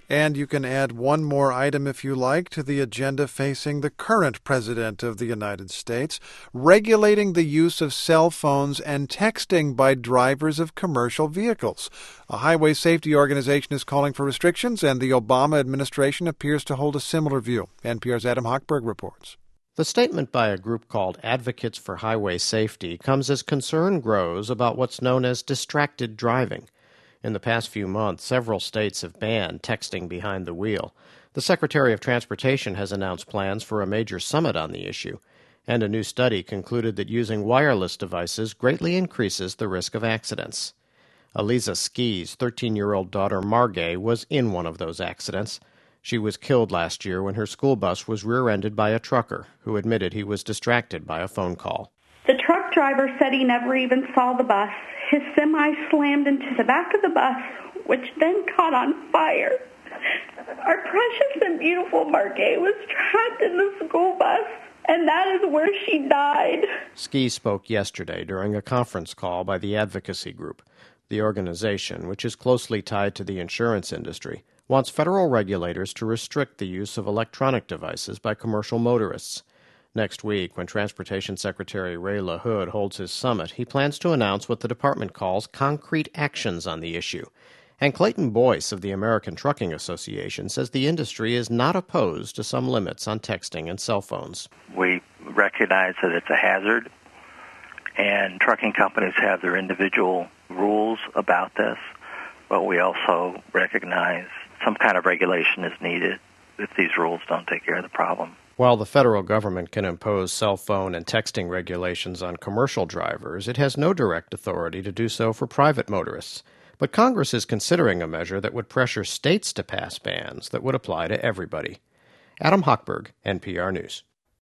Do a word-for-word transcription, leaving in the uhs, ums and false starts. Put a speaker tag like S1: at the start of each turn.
S1: And you can add one more item if you like to the agenda facing the current president of the United States, regulating the use of cell phones and texting by drivers of commercial vehicles. A highway safety organization is calling for restrictions, and the Obama administration appears to hold a similar view. N P R's Adam Hochberg reports.
S2: The statement by a group called Advocates for Highway Safety comes as concern grows about what's known as distracted driving. In the past few months, several states have banned texting behind the wheel. The Secretary of Transportation has announced plans for a major summit on the issue, and a new study concluded that using wireless devices greatly increases the risk of accidents. Eliza Ski's thirteen-year-old daughter Margay was in one of those accidents. She was killed last year when her school bus was rear-ended by a trucker who admitted he was distracted by a phone call.
S3: The truck driver said he never even saw the bus. His semi slammed into the back of the bus, which then caught on fire. Our precious and beautiful Margay was trapped in the school bus, and that is where she died.
S2: Ski spoke yesterday during a conference call by the advocacy group. The organization, which is closely tied to the insurance industry, wants federal regulators to restrict the use of electronic devices by commercial motorists. Next week, when Transportation Secretary Ray LaHood holds his summit, he plans to announce what the department calls concrete actions on the issue. And Clayton Boyce of the American Trucking Association says the industry is not opposed to some limits on texting and cell phones.
S4: We recognize that it's a hazard, and trucking companies have their individual rules about this, but we also recognize some kind of regulation is needed if these rules don't take care of the problem.
S2: While the federal government can impose cell phone and texting regulations on commercial drivers, it has no direct authority to do so for private motorists. But Congress is considering a measure that would pressure states to pass bans that would apply to everybody. Adam Hochberg, N P R News.